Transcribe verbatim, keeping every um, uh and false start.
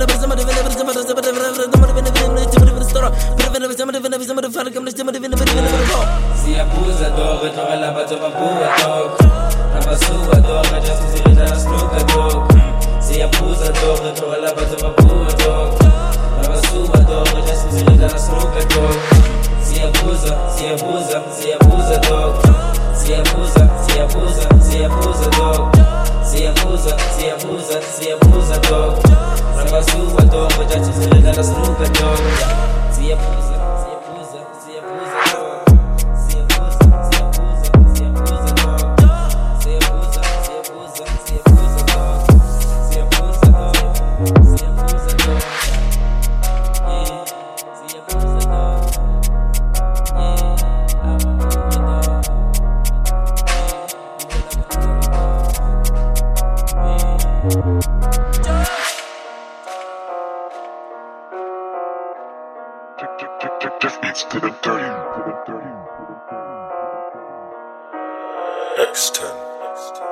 Siyabuza dog, tlogela batho ba bua dog. Ra ba sua dog, just se re ja snooker dog. Siyabuza dog, tlogela batho ba bua dog. Ra ba sua dog, just se re ja snooker dog. Siyabuza, siyabuza, siyabuza dog. Siyabuza, siyabuza, siyabuza dog. Siyabuza, siyabuza, siyabuza dog. Ra ba sua dog, just se re ja snooker dog. Siyabuza, siyabuza, siyabuza dog. It's to the dirty, to the dirty, to the dirty. X ten.